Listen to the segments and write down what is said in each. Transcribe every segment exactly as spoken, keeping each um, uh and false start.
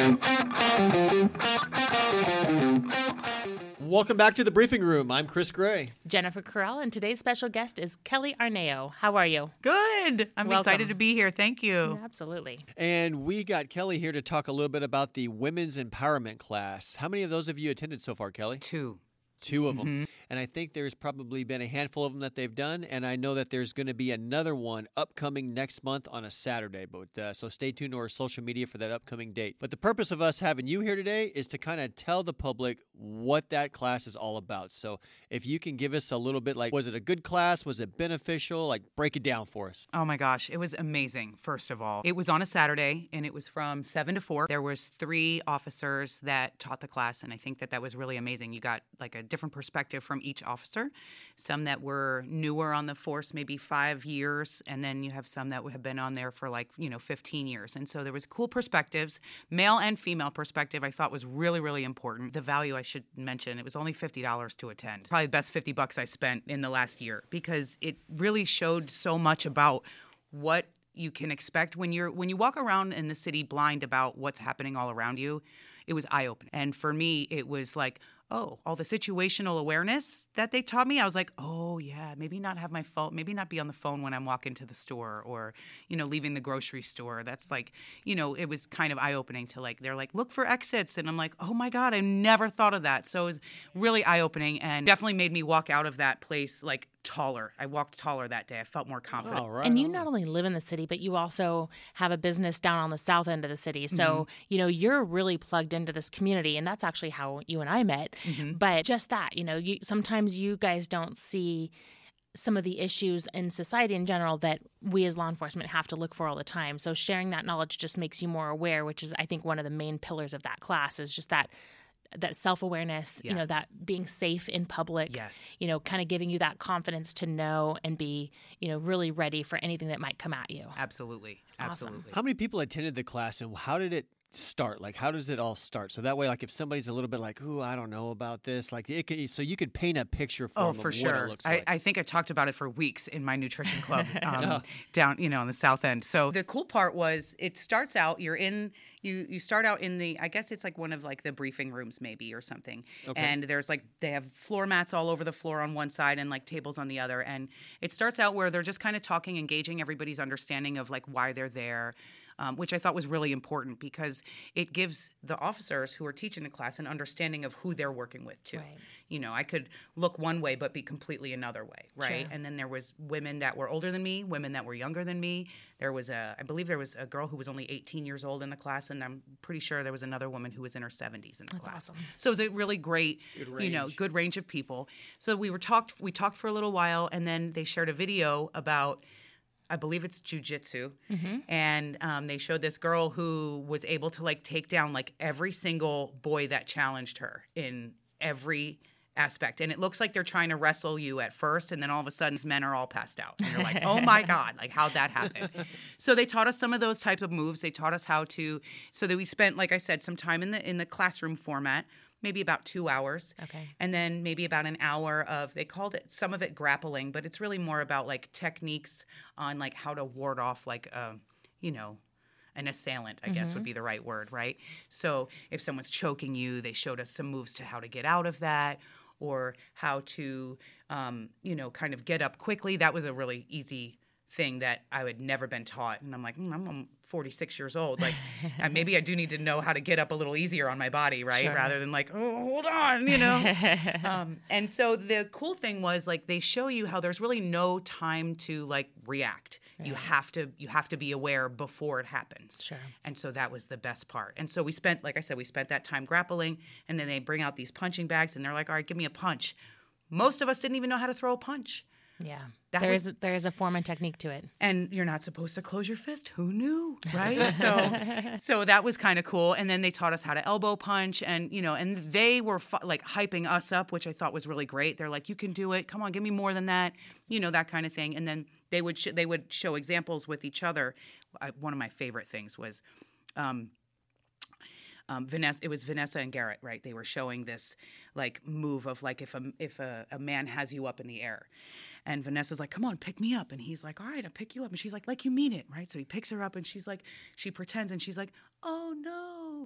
Welcome back to the briefing room. I'm Chris Gray. Jennifer Corral, and today's special guest is Kelly Arneo. How are you? Good. I'm Welcome. excited to be here. Thank you. Yeah, absolutely. And we got Kelly here to talk a little bit about the Women's Empowerment class. How many of those have you attended so far, Kelly? Two. Two of them. Mm-hmm. And I think there's probably been a handful of them that they've done. And I know that there's going to be another one upcoming next month on a Saturday. But uh, so stay tuned to our social media for that upcoming date. But the purpose of us having you here today is to kind of tell the public what that class is all about. So if you can give us a little bit, like, was it a good class? Was it beneficial? Like, break it down for us. Oh my gosh, it was amazing. First of all, it was on a Saturday and it was from seven to four. There was three officers that taught the class, and I think that that was really amazing. You got like a different perspective from each officer. Some that were newer on the force, maybe five years, and then you have some that have been on there for like, you know, fifteen years. And so there was cool perspectives, male and female perspective. I thought was really, really important. The value, I should mention, it was only fifty dollars to attend. Probably the best fifty bucks I spent in the last year, because it really showed so much about what you can expect when you're when you walk around in the city blind about what's happening all around you. It was eye-opening. And for me, it was like, oh, all the situational awareness that they taught me. I was like, oh, yeah, maybe not have my phone, maybe not be on the phone when I'm walking to the store or, you know, leaving the grocery store. That's like, you know, it was kind of eye-opening to like, they're like, look for exits. And I'm like, oh, my God, I never thought of that. So it was really eye-opening and definitely made me walk out of that place like taller. I walked taller that day. I felt more confident. Oh, right And you on. not only live in the city, but you also have a business down on the south end of the city. So, Mm-hmm. you know, you're really plugged into this community, and that's actually how you and I met. Mm-hmm. But just that, you know, you sometimes you guys don't see some of the issues in society in general that we as law enforcement have to look for all the time. So sharing that knowledge just makes you more aware, which is, I think, one of the main pillars of that class is just that that self-awareness, Yeah. you know, that being safe in public, Yes. you know, kind of giving you that confidence to know and be, you know, really ready for anything that might come at you. Absolutely. Awesome. Absolutely. How many people attended the class, and how did it start? Like, how does it all start? So that way, like, if somebody's a little bit like, ooh, I don't know about this, like, it could, so you could paint a picture for Oh, them for of sure. what it looks I, like. I think I talked about it for weeks in my nutrition club um, Oh. down, you know, on the south end. So the cool part was it starts out, you're in, you you start out in the, I guess it's like one of like the briefing rooms maybe or something. Okay. And there's like, they have floor mats all over the floor on one side and like tables on the other. And it starts out where they're just kind of talking, engaging everybody's understanding of like why they're there. Um, which I thought was really important because it gives the officers who are teaching the class an understanding of who they're working with too. Right. You know, I could look one way but be completely another way, right? Sure. And then there was women that were older than me, women that were younger than me. There was a, I believe there was a girl who was only eighteen years old in the class, and I'm pretty sure there was another woman who was in her seventies in the That's class. awesome. So it was a really great, Good you know, range. good range of people. So we were talked, we talked for a little while, and then they shared a video about, I believe it's jujitsu, Mm-hmm. and um, they showed this girl who was able to like take down like every single boy that challenged her in every aspect. And it looks like they're trying to wrestle you at first, and then all of a sudden men are all passed out. And you're like, oh my God, like how'd that happen? So they taught us some of those types of moves. They taught us how to, so that we spent, like I said, some time in the in the classroom format, maybe about two hours. Okay. And then maybe about an hour of, they called it, some of it grappling, but it's really more about like techniques on like how to ward off like, a, you know, an assailant, I guess would be the right word, right? So if someone's choking you, they showed us some moves to how to get out of that or how to, um, you know, kind of get up quickly. That was a really easy thing that I had never been taught. And I'm like, mm, I'm, I'm forty-six years old. Like, uh, maybe I do need to know how to get up a little easier on my body, right? Sure. Rather than like, oh, hold on, you know? um, and so the cool thing was like, they show you how there's really no time to like react. You have to, you have to be aware before it happens. Sure. And so that was the best part. And so we spent, like I said, we spent that time grappling, and then they bring out these punching bags and they're like, all right, give me a punch. Most of us didn't even know how to throw a punch. Yeah. That There was- is there is a form and technique to it. And you're not supposed to close your fist. Who knew, right? so, so that was kind of cool. And then they taught us how to elbow punch, and you know, and they were fu- like hyping us up, which I thought was really great. They're like, "You can do it. Come on, give me more than that," you know, that kind of thing. And then they would sh- they would show examples with each other. I, one of my favorite things was. Um, Um, Vanessa, it was Vanessa and Garrett, right? They were showing this like move of like if a if a, a man has you up in the air, and Vanessa's like, "Come on, pick me up," and he's like, "All right, I'll pick you up," and she's like, "Like you mean it, right?" So he picks her up, and she's like, she pretends, and she's like, "Oh no,"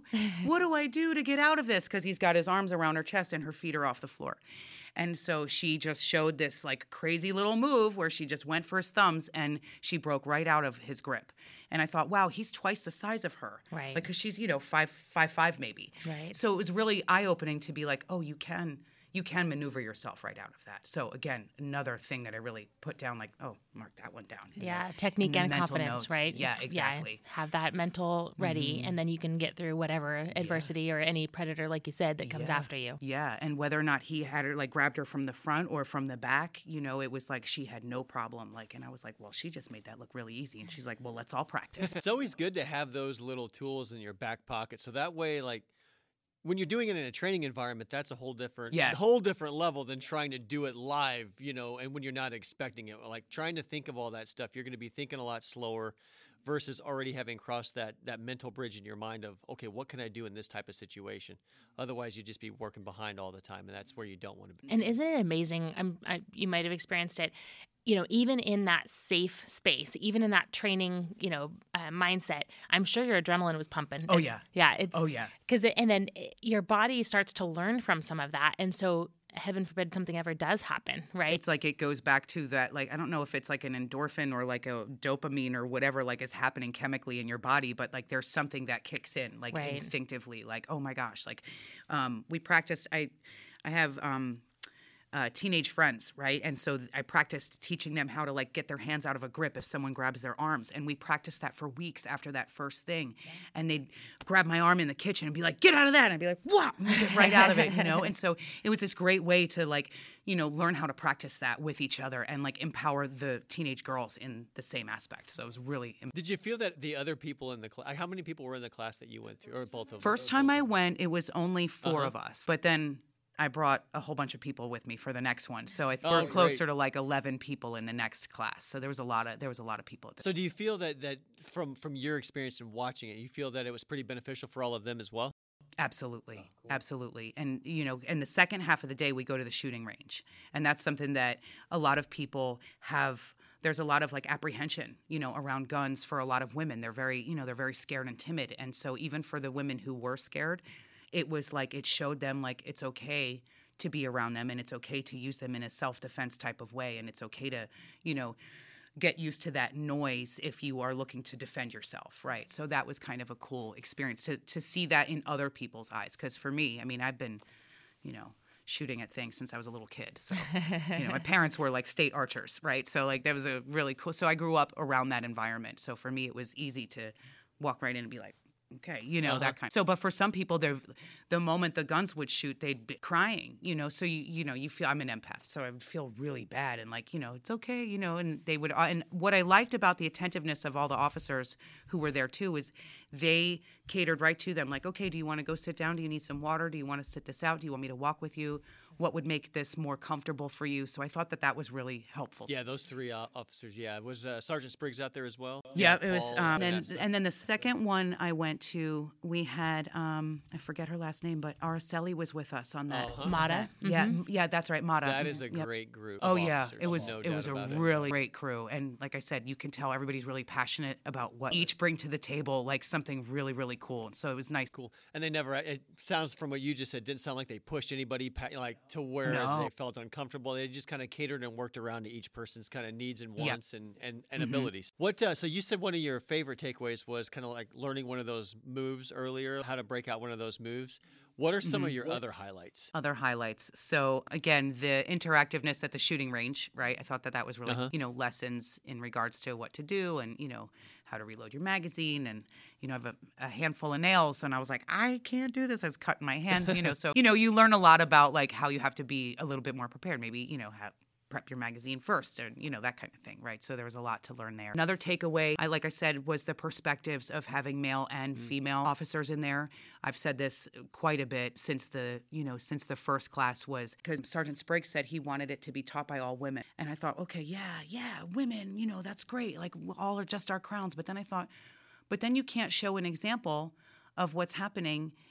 What do I do to get out of this? Because he's got his arms around her chest and her feet are off the floor. And so she just showed this like crazy little move where she just went for his thumbs and she broke right out of his grip. And I thought, wow, he's twice the size of her. Right. Because she's, you know, five, five, five maybe. Right. So it was really eye-opening to be like, oh, you can, you can maneuver yourself right out of that. So again, another thing that I really put down, like, oh, mark that one down. And Yeah, then- technique and and, then mental confidence, notes. right? Yeah, exactly. Yeah, have that mental ready, and then you can get through whatever adversity or any predator, like you said, that comes Yeah. after you. Yeah, and whether or not he had her, like, grabbed her from the front or from the back, you know, it was like she had no problem. Like, and I was like, well, she just made that look really easy. And she's like, well, let's all practice. It's always good to have those little tools in your back pocket. So that way, like, when you're doing it in a training environment, that's a whole different, Yeah. whole different level than trying to do it live, you know, and when you're not expecting it. Like trying to think of all that stuff, you're going to be thinking a lot slower versus already having crossed that that mental bridge in your mind of, okay, what can I do in this type of situation? Otherwise, you'd just be working behind all the time, and that's where you don't want to be. And isn't it amazing? I'm, I, you might have experienced it. You know, even in that safe space, even in that training, you know, uh, mindset, I'm sure your adrenaline was pumping. Oh, yeah. Yeah. It's, Oh, yeah. Because it, and then it, your body starts to learn from some of that, and so heaven forbid something ever does happen, right? It's like it goes back to that, like, I don't know if it's like an endorphin or like a dopamine or whatever, like is happening chemically in your body, but like there's something that kicks in, like Right. instinctively, like, oh my gosh, like um, we practiced, I, I have um, uh, teenage friends, right? And so I practiced teaching them how to like get their hands out of a grip if someone grabs their arms. And we practiced that for weeks after that first thing. Yeah. And they'd grab my arm in the kitchen and be like, get out of that. And I'd be like, wow, and get right out of it, you know? And so it was this great way to like, you know, learn how to practice that with each other and like empower the teenage girls in the same aspect. So it was really important. Did you feel that the other people in the class, how many people were in the class that you went through, or both of them? First time I went, it was only four Uh-huh. of us. But then I brought a whole bunch of people with me for the next one. So I Oh, we're closer great. to like eleven people in the next class. So there was a lot of there was a lot of people. At the So do you feel that, that from, from your experience in watching it, you feel that it was pretty beneficial for all of them as well? Absolutely. Oh, cool. Absolutely. And, you know, in the second half of the day, we go to the shooting range. And that's something that a lot of people have. There's a lot of like apprehension, you know, around guns for a lot of women. They're very, you know, they're very scared and timid. And so even for the women who were scared, it was like it showed them like it's okay to be around them and it's okay to use them in a self-defense type of way. And it's okay to, you know, get used to that noise if you are looking to defend yourself, right? So that was kind of a cool experience to to see that in other people's eyes. Because for me, I mean, I've been, you know, shooting at things since I was a little kid. So, you know, my parents were like state archers, right? So like that was a really cool. So I grew up around that environment. So for me, it was easy to walk right in and be like, okay, you know, Uh-huh. that kind. So, but for some people, they're the moment the guns would shoot, they'd be crying, you know. So you, you know, you feel I'm an empath, so I would feel really bad and like, you know, it's okay, you know. And they would, and what I liked about the attentiveness of all the officers who were there too is they catered right to them, like, okay, do you want to go sit down? Do you need some water? Do you want to sit this out? Do you want me to walk with you? What would make this more comfortable for you? So I thought that that was really helpful. Yeah, those three uh, officers. Yeah, was uh, Sergeant Spriggs out there as well? Yeah, it was. Paul, Um, yeah, and so- and then the second one I went to, we had um, I forget her last name, but Araceli was with us on that. Uh-huh. Mata. that- Yeah, m- yeah, that's right, Mata. that is a Yep. great group. Oh of yeah, officers, it was no it doubt was a about it. really great crew, and like I said, you can tell everybody's really passionate about what each bring to the table, like something really really cool. So it was nice. Cool. And they never, it sounds from what you just said, didn't sound like they pushed anybody pa- like to where No. they felt uncomfortable. They just kind of catered and worked around to each person's kind of needs and Yeah. wants and, and, and Mhm. abilities. What, uh, so you said one of your favorite takeaways was kind of like learning one of those moves earlier, how to break out one of those moves. What are some of your other highlights? Other highlights. So again, the interactiveness at the shooting range, right? I thought that that was really, Uh-huh. you know, lessons in regards to what to do and, you know, how to reload your magazine and, you know, I have a, a handful of nails. And I was like, I can't do this. I was cutting my hands, you know. So, you know, you learn a lot about like how you have to be a little bit more prepared. Maybe, you know, have prep your magazine first and, you know, that kind of thing, right? So there was a lot to learn there. Another takeaway, I like I said, was the perspectives of having male and female officers in there. I've said this quite a bit since the, you know, since the first class was, because Sergeant Spriggs said he wanted it to be taught by all women. And I thought, okay, yeah, yeah, women, you know, that's great. Like all are just our crowns. But then I thought, but then you can't show an example of what's happening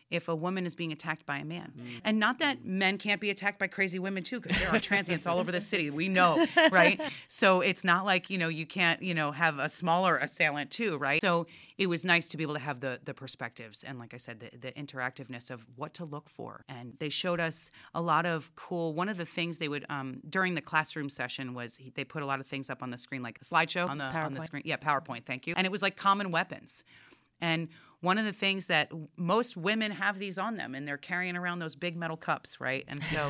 if a woman is being attacked by a man. Mm. And not that men can't be attacked by crazy women too, because there are transients all over the city. We know, right? So it's not like, you know, you can't, you know, have a smaller assailant too, right? So it was nice to be able to have the the perspectives and, like I said, the, the interactiveness of what to look for. And they showed us a lot of cool, one of the things they would, um, during the classroom session was he, they put a lot of things up on the screen, like a slideshow on the, on the screen. Yeah, PowerPoint, thank you. And it was like common weapons. And one of the things that most women have these on them, and they're carrying around those big metal cups, right? And so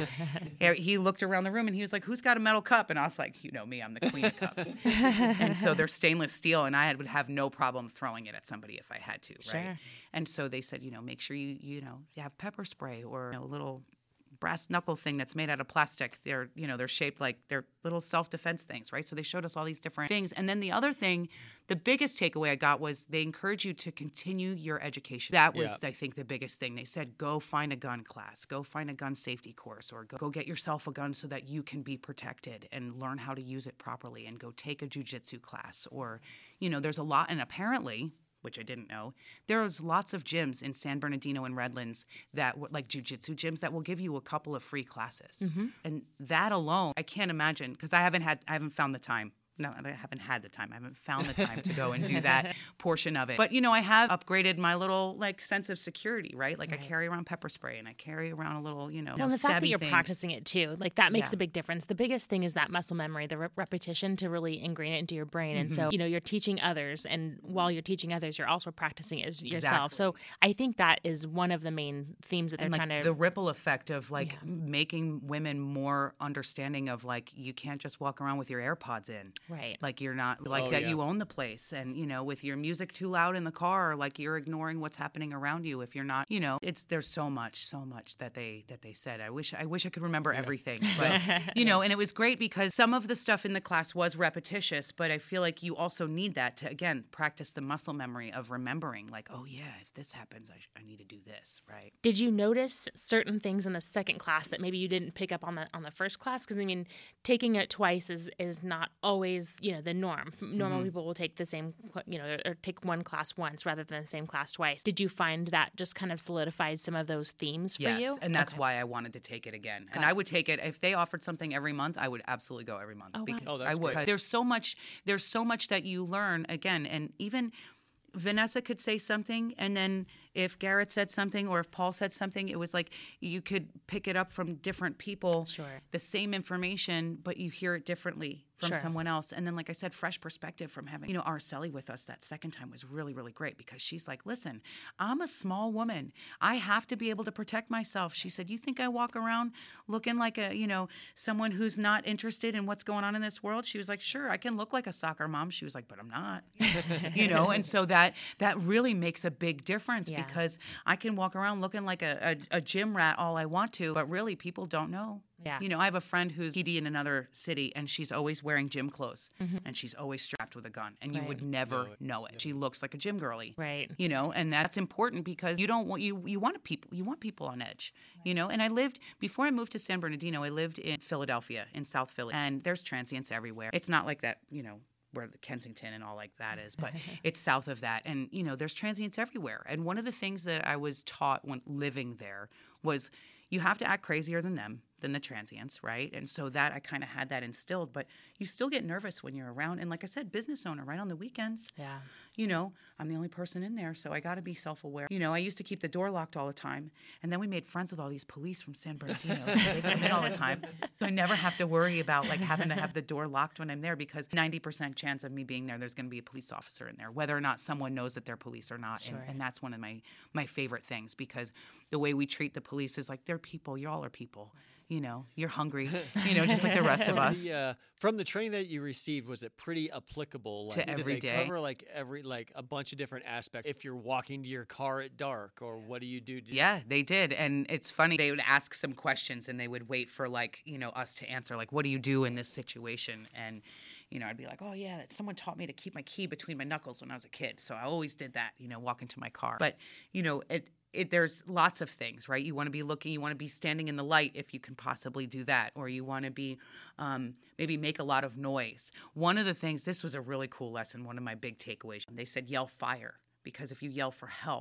he looked around the room and he was like, who's got a metal cup? And I was like, you know me, I'm the queen of cups. And so they're stainless steel, and I would have no problem throwing it at somebody if I had to, right? Sure. And so they said, you know, make sure you, you know, you have pepper spray or you know, a little brass knuckle thing that's made out of plastic. They're, you know, they're shaped like they're little self-defense things, right? So they showed us all these different things. And then the other thing, the biggest takeaway I got was they encourage you to continue your education. That was, yeah. I think, the biggest thing. They said, go find a gun class, go find a gun safety course, or go, go get yourself a gun so that you can be protected and learn how to use it properly, and go take a jujitsu class. Or, you know, there's a lot, and apparently, which I didn't know, there's lots of gyms in San Bernardino and Redlands that, like jujitsu gyms, that will give you a couple of free classes. Mm-hmm. And that alone, I can't imagine, because I haven't had, I haven't found the time. No, I haven't had the time. I haven't found the time to go and do that portion of it. But, you know, I have upgraded my little, like, sense of security, right? Like, right. I carry around pepper spray, and I carry around a little, you know, no, and the fact that you're thing. practicing it, too, like, that makes yeah. a big difference. The biggest thing is that muscle memory, the re- repetition to really ingrain it into your brain. Mm-hmm. And so, you know, you're teaching others, and while you're teaching others, you're also practicing it yourself. Exactly. So I think that is one of the main themes that they're and, like, trying to... the ripple effect of, like, yeah. making women more understanding of, like, you can't just walk around with your AirPods in. Right. Like, you're not... like oh, that yeah. you own the place, and, you know, with your music too loud in the car, like you're ignoring what's happening around you if you're not, you know, it's, there's so much, so much that they, that they said. I wish, I wish I could remember yeah. everything, but, you know, and it was great because some of the stuff in the class was repetitious, but I feel like you also need that to, again, practice the muscle memory of remembering, like, oh yeah, if this happens, I, sh- I need to do this, right? Did you notice certain things in the second class that maybe you didn't pick up on the, on the first class? Because, I mean, taking it twice is, is not always, you know, the norm. Normal mm-hmm. people will take the same, you know, or take one class once rather than the same class twice. Did you find that just kind of solidified some of those themes for yes, you? And that's okay. why I wanted to take it again. Got and it. I would take it if they offered something every month. I would absolutely go every month. Oh, because wow. oh that's I would. great. There's so much. There's so much that you learn again, and even Vanessa could say something, and then if Garrett said something or if Paul said something, it was like you could pick it up from different people, sure. the same information, but you hear it differently from sure. someone else. And then, like I said, fresh perspective from having, you know, Araceli with us that second time was really, really great because she's like, listen, I'm a small woman. I have to be able to protect myself. She said, you think I walk around looking like a, you know, someone who's not interested in what's going on in this world? She was like, sure, I can look like a soccer mom. She was like, but I'm not, you know? And so that, that really makes a big difference yeah. because I can walk around looking like a, a, a gym rat all I want to, but really people don't know. Yeah. You know, I have a friend who's P D in another city, and she's always wearing gym clothes, mm-hmm. and she's always strapped with a gun, and you right. would never know it. know it. She looks like a gym girly, right? You know, and that's important because you don't want you you want people you want people on edge, right. You know. And I lived before I moved to San Bernardino. I lived in Philadelphia, in South Philly, and there's transients everywhere. It's not like that, you know, where the Kensington and all like that is, but it's south of that. And, you know, there's transients everywhere. And one of the things that I was taught when living there was you have to act crazier than them, than the transients, right? And so that I kind of had that instilled, but you still get nervous when you're around. And like I said, business owner, right on the weekends. Yeah. You know, I'm the only person in there, so I got to be self-aware. You know, I used to keep the door locked all the time, and then we made friends with all these police from San Bernardino, so they come in all the time. So I never have to worry about, like, having to have the door locked when I'm there because ninety percent chance of me being there, there's going to be a police officer in there, whether or not someone knows that they're police or not. Sure. And, and that's one of my, my favorite things because the way we treat the police is like, they're people. Y'all are people. You know, you're hungry, you know, just like the rest of us. Yeah. From the training that you received, was it pretty applicable? Like, to every did they day? cover like every, like a bunch of different aspects? If you're walking to your car at dark, or what do you do? To- yeah, they did. And it's funny. They would ask some questions and they would wait for, like, you know, us to answer, like, what do you do in this situation? And, you know, I'd be like, oh, yeah, someone taught me to keep my key between my knuckles when I was a kid. So I always did that, you know, walk into my car. But, you know, it, It, there's lots of things, right? You want to be looking, you want to be standing in the light if you can possibly do that, or you want to be um, maybe make a lot of noise. One of the things, this was a really cool lesson, one of my big takeaways, they said yell fire, because if you yell for help,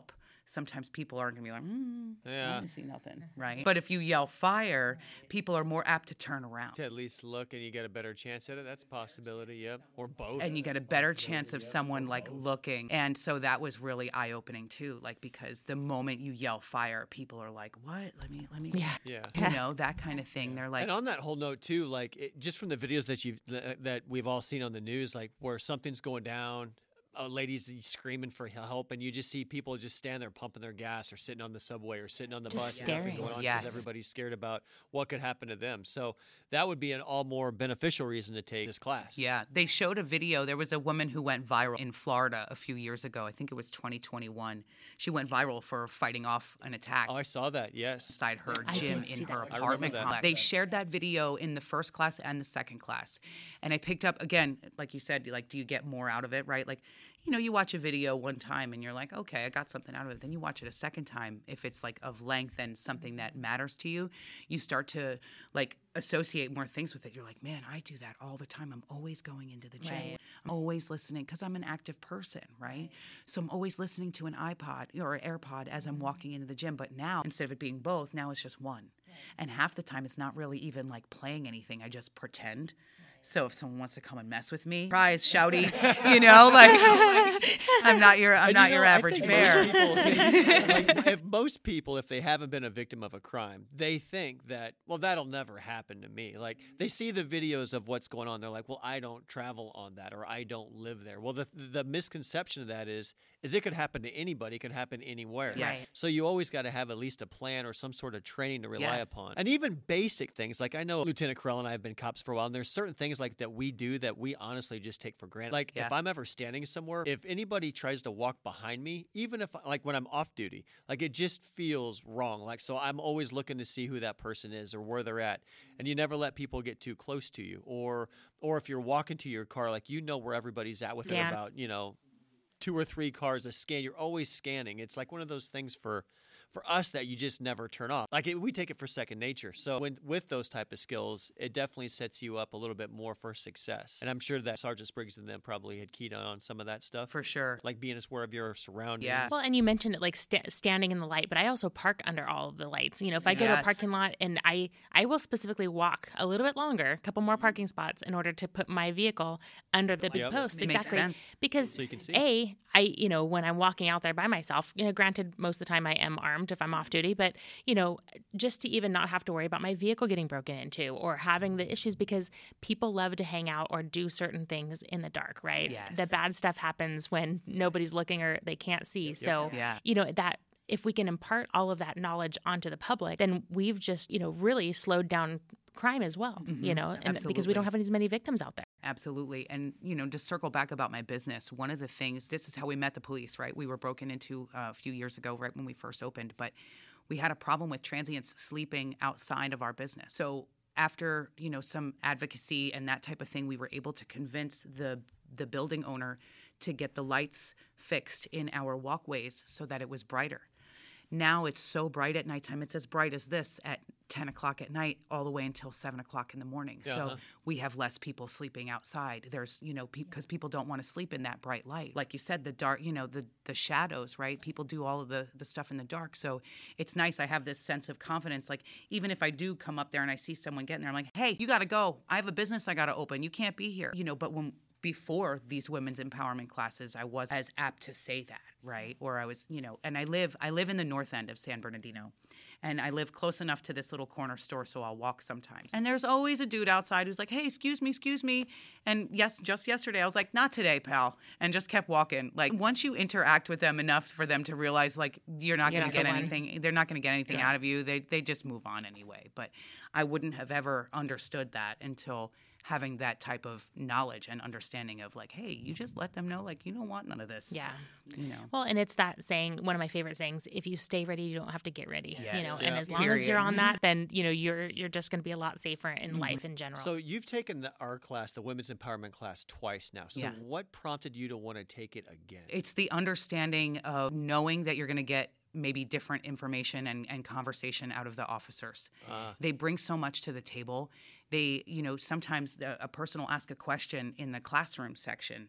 sometimes people aren't going to be like, hmm, Yeah. I didn't see nothing, right? But if you yell fire, people are more apt to turn around. To at least look and you get a better chance at it. That's a possibility, yep. Or both. And you get a better chance of someone like looking. And so that was really eye-opening too, like because the moment you yell fire, people are like, what? Let me, let me, Yeah. Yeah. you know, that kind of thing. They're like, And on that whole note too, like it, just from the videos that you've th- that we've all seen on the news, like where something's going down, a lady's screaming for help, and you just see people just stand there pumping their gas, or sitting on the subway, or sitting on the Just bus, and nothing staring. going on Yes. because everybody's scared about what could happen to them. So that would be an all more beneficial reason to take this class. yeah, they showed a video. There was a woman who went viral in Florida a few years ago. I think it was twenty twenty-one. She went viral for fighting off an attack Oh, I saw that. Yes. inside her I gym did in see her that. I apartment remember that. complex. They shared that video in the first class and the second class. And I picked up, again, like you said, like, do you get more out of it, right? Like, you know, you watch a video one time and you're like, okay, I got something out of it. Then you watch it a second time. If it's like of length and something that matters to you, you start to like associate more things with it. You're like, man, I do that all the time. I'm always going into the gym. Right. I'm always listening because I'm an active person, right? So I'm always listening to an iPod or an AirPod as I'm walking into the gym. But now, instead of it being both, now it's just one. And half the time, it's not really even like playing anything. I just pretend. So if someone wants to come and mess with me, surprise, shouty, you know, like I'm not your, I'm And not you know, your I average think bear. Most people, like, if most people, if they haven't been a victim of a crime, they think that, well, that'll never happen to me. Like they see the videos of what's going on. They're like, well, I don't travel on that, or I don't live there. Well, the the misconception of that is, is it could happen to anybody. It could happen anywhere. Yes. Right. So you always got to have at least a plan or some sort of training to rely Yeah. upon. And even basic things, like I know Lieutenant Carell and I have been cops for a while, and there's certain things like that we do that we honestly just take for granted. Like Yeah. if I'm ever standing somewhere, if anybody tries to walk behind me, even if like when I'm off duty, like it just feels wrong. Like so I'm always looking to see who that person is or where they're at. And you never let people get too close to you. Or or if you're walking to your car, like you know where everybody's at within Yeah. about, you know, two or three cars a scan. You're always scanning. It's like one of those things for for us that you just never turn off. Like it, we take it for second nature. So when with those type of skills, it definitely sets you up a little bit more for success. And I'm sure that Sergeant Spriggs and them probably had keyed on some of that stuff. For sure. Like being aware of your surroundings. Yeah. Well, and you mentioned it like st- standing in the light, but I also park under all of the lights. You know, if I go to a Yes. parking lot and I I will specifically walk a little bit longer, a couple more parking spots in order to put my vehicle under the big Yep. post. Makes Exactly. sense. Because So you can see. A, I, you know, when I'm walking out there by myself, you know, granted, most of the time I am armed if I'm off duty, but, you know, just to even not have to worry about my vehicle getting broken into or having the issues because people love to hang out or do certain things in the dark, right? Yes. The bad stuff happens when nobody's looking or they can't see. So, Yeah. you know, that if we can impart all of that knowledge onto the public, then we've just, you know, really slowed down crime as well, you know, and because we Absolutely. don't have as many victims out there. Absolutely. And, you know, to circle back about my business, one of the things, this is how we met the police, right? We were broken into uh, a few years ago, right when we first opened, but we had a problem with transients sleeping outside of our business. So after, you know, some advocacy and that type of thing, we were able to convince the the building owner to get the lights fixed in our walkways so that it was brighter. Now it's so bright at nighttime. It's as bright as this at ten o'clock at night all the way until seven o'clock in the morning. Yeah, so huh. we have less people sleeping outside. There's, you know, because people don't want to sleep in that bright light. Like you said, the dark, you know, the the shadows, right? People do all of the, the stuff in the dark. So it's nice. I have this sense of confidence. Like even if I do come up there and I see someone getting there, I'm like, hey, you got to go. I have a business I got to open. You can't be here. You know, but when before these women's empowerment classes, I was as apt to say that, right? Or I was, you know, and I live, I live in the north end of San Bernardino, and I live close enough to this little corner store, so I'll walk sometimes. And there's always a dude outside who's like, hey, excuse me, excuse me. And yes, just yesterday, I was like, not today, pal, and just kept walking. Like once you interact with them enough for them to realize, like, you're not You're going to not get the one. anything, they're not going to get anything Yeah. out of you. They they just move on anyway. But I wouldn't have ever understood that until having that type of knowledge and understanding of like, hey, you just let them know, like, you don't want none of this. Yeah. You know. Well, and it's that saying, one of my favorite sayings, if you stay ready, you don't have to get ready. Yes. You know, Yeah. and as long as you're Period. on that, then, you know, you're you're just going to be a lot safer in life in general. So you've taken the our class, the women's empowerment class, twice now. So Yeah. what prompted you to want to take it again? It's the understanding of knowing that you're going to get maybe different information and, and conversation out of the officers. Uh, They bring so much to the table. They, you know, sometimes the, a person will ask a question in the classroom section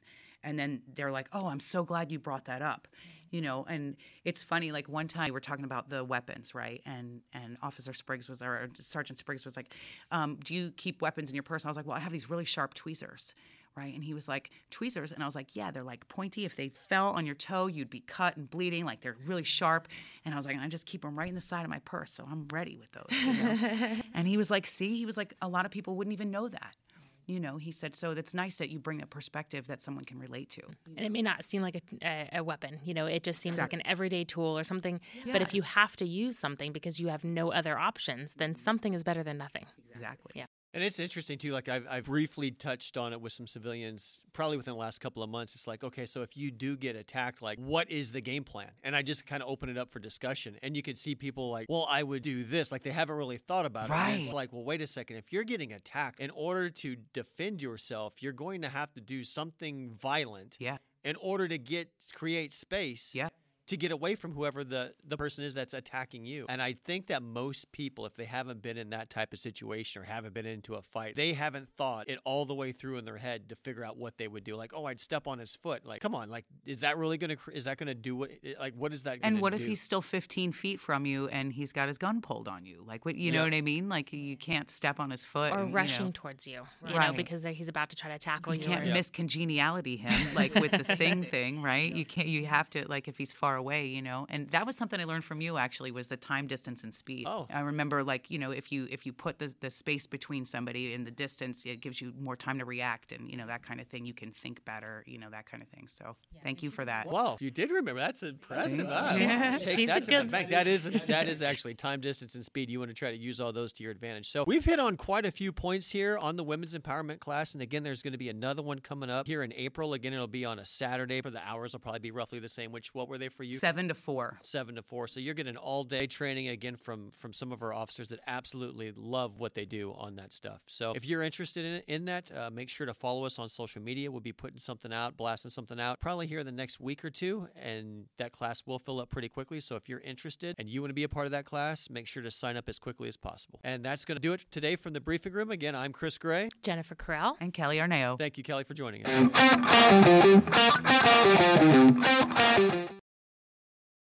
And then they're like, oh, I'm so glad you brought that up. You know, and it's funny, like one time we were talking about the weapons, right? And and Officer Spriggs was, or Sergeant Spriggs was like, um, do you keep weapons in your purse? And I was like, well, I have these really sharp tweezers, right? And he was like, tweezers? And I was like, yeah, they're like pointy. If they fell on your toe, you'd be cut and bleeding. Like they're really sharp. And I was like, and I just keep them right in the side of my purse. So I'm ready with those. You know? And he was like, see, he was like, a lot of people wouldn't even know that. You know, he said, so it's nice that you bring a perspective that someone can relate to. And it may not seem like a, a, a weapon. You know, it just seems Exactly. like an everyday tool or something. Yeah. But if you have to use something because you have no other options, then something is better than nothing. Exactly. Yeah. And it's interesting, too, like I've, I've briefly touched on it with some civilians, probably within the last couple of months. It's like, okay, so if you do get attacked, like, what is the game plan? And I just kind of open it up for discussion. And you can see people like, well, I would do this. Like, they haven't really thought about Right. it. And it's like, well, wait a second. If you're getting attacked, in order to defend yourself, you're going to have to do something violent Yeah. in order to get create space. Yeah. To get away from whoever the, the person is that's attacking you. And I think that most people, if they haven't been in that type of situation or haven't been into a fight, they haven't thought it all the way through in their head to figure out what they would do. Like, oh, I'd step on his foot. Like, come on, like, is that really going to, is that going to do what, like, what is that going to do? And what if he's still fifteen feet from you and he's got his gun pulled on you? Like, what, you know Yeah. what I mean? Like, you can't step on his foot. Or and, rushing you know, towards you, you Right. know, because they- he's about to try to tackle you you. can't or- Yeah. miss congeniality him, like with the sing thing, right? You can't, you have to, like, if he's far away, you know, and that was something I learned from you actually, was the time, distance, and speed. Oh. I remember, like, you know, if you if you put the, the space between somebody and the distance, it gives you more time to react and, you know, that kind of thing. You can think better, you know, that kind of thing. So thank you for that. Wow, you did remember. That's impressive. Huh? Yeah. Take She's that a to the good- bank. That is that is actually time, distance, and speed. You want to try to use all those to your advantage. So we've hit on quite a few points here on the women's empowerment class. And again, there's going to be another one coming up here in April. Again, it'll be on a Saturday. For the hours will probably be roughly the same. Which what were they for you? Seven to four. Seven to four. So you're getting all-day training again from from some of our officers that absolutely love what they do on that stuff. So if you're interested in in that, uh, make sure to follow us on social media. We'll be putting something out, blasting something out, probably here in the next week or two, and that class will fill up pretty quickly. So if you're interested and you want to be a part of that class, make sure to sign up as quickly as possible. And that's going to do it today from the briefing room. Again, I'm Chris Gray. Jennifer Correll. And Kelly Arneo. Thank you, Kelly, for joining us.